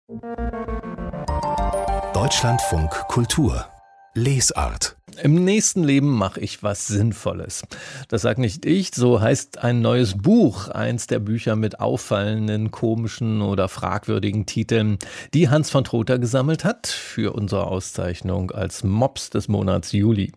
Deutschlandfunk Kultur Lesart. Im nächsten Leben mache ich was Sinnvolles. Das sage nicht ich, so heißt ein neues Buch, eins der Bücher mit auffallenden, komischen oder fragwürdigen Titeln, die Hans von Trotha gesammelt hat für unsere Auszeichnung als Mops des Monats Juli.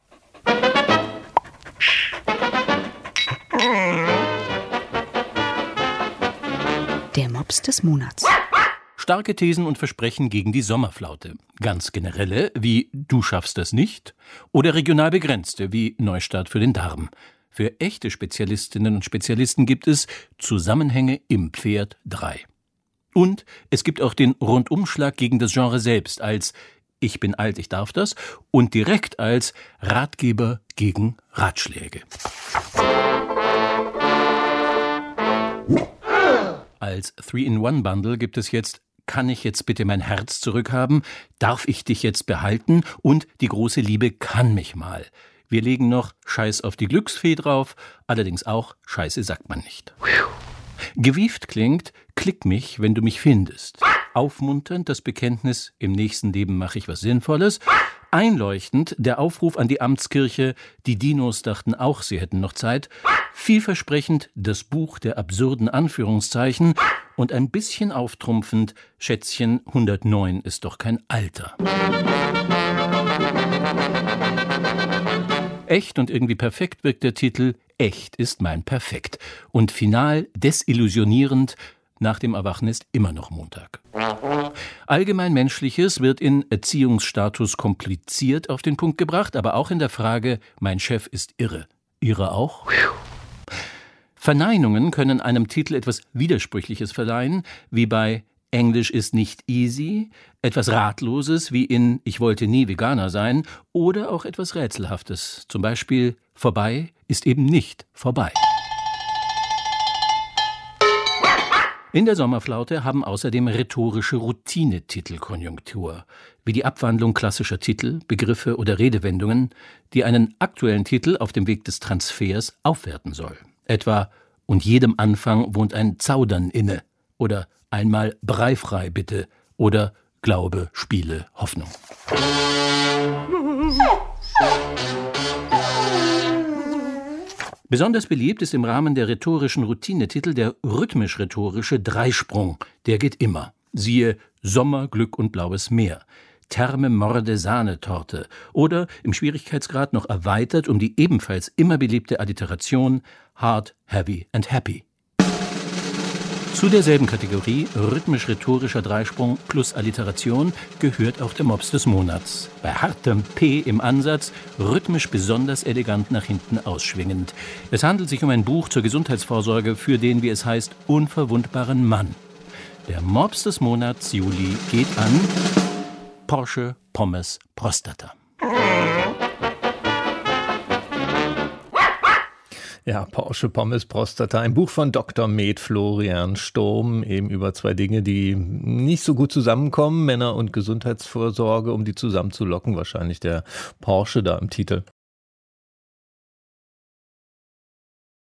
Der Mops des Monats. Starke Thesen und Versprechen gegen die Sommerflaute. Ganz generelle, wie du schaffst das nicht, oder regional begrenzte, wie Neustart für den Darm. Für echte Spezialistinnen und Spezialisten gibt es Zusammenhänge im Pferd 3. Und es gibt auch den Rundumschlag gegen das Genre selbst als Ich bin alt, ich darf das und direkt als Ratgeber gegen Ratschläge. Als 3-in-1-Bundle gibt es jetzt Kann ich jetzt bitte mein Herz zurückhaben? Darf ich dich jetzt behalten? Und die große Liebe kann mich mal. Wir legen noch Scheiß auf die Glücksfee drauf, allerdings auch Scheiße sagt man nicht. Gewieft klingt Klick mich, wenn du mich findest. Aufmunternd das Bekenntnis Im nächsten Leben mache ich was Sinnvolles. Einleuchtend der Aufruf an die Amtskirche, die Dinos dachten auch, sie hätten noch Zeit. Vielversprechend das Buch der absurden Anführungszeichen und ein bisschen auftrumpfend Schätzchen 109 ist doch kein Alter. Echt und irgendwie perfekt wirkt der Titel Echt ist mein Perfekt. Und final desillusionierend, nach dem Erwachen ist immer noch Montag. Allgemein Menschliches wird in Erziehungsstatus kompliziert auf den Punkt gebracht, aber auch in der Frage, mein Chef ist irre. Ihre auch? Verneinungen können einem Titel etwas Widersprüchliches verleihen, wie bei Englisch ist nicht easy, etwas Ratloses wie in Ich wollte nie Veganer sein oder auch etwas Rätselhaftes, zum Beispiel Vorbei ist eben nicht vorbei. In der Sommerflaute haben außerdem rhetorische Routinetitel Konjunktur, wie die Abwandlung klassischer Titel, Begriffe oder Redewendungen, die einen aktuellen Titel auf dem Weg des Transfers aufwerten soll. Etwa Und jedem Anfang wohnt ein Zaudern inne oder Einmal breifrei bitte oder Glaube, Spiele, Hoffnung. Besonders beliebt ist im Rahmen der rhetorischen Routinetitel der rhythmisch-rhetorische Dreisprung. Der geht immer. Siehe Sommer, Glück und blaues Meer. Therme, Morde, Sahnetorte. Oder im Schwierigkeitsgrad noch erweitert um die ebenfalls immer beliebte Alliteration Hard, Heavy and Happy. Zu derselben Kategorie, rhythmisch-rhetorischer Dreisprung plus Alliteration, gehört auch der Mops des Monats. Bei hartem P im Ansatz, rhythmisch besonders elegant nach hinten ausschwingend. Es handelt sich um ein Buch zur Gesundheitsvorsorge für den, wie es heißt, unverwundbaren Mann. Der Mops des Monats Juli geht an Porsche, Pommes, Prostata. Ja, Porsche, Pommes, Prostata, ein Buch von Dr. Med Florian Sturm, eben über zwei Dinge, die nicht so gut zusammenkommen, Männer und Gesundheitsvorsorge, um die zusammenzulocken, wahrscheinlich der Porsche da im Titel.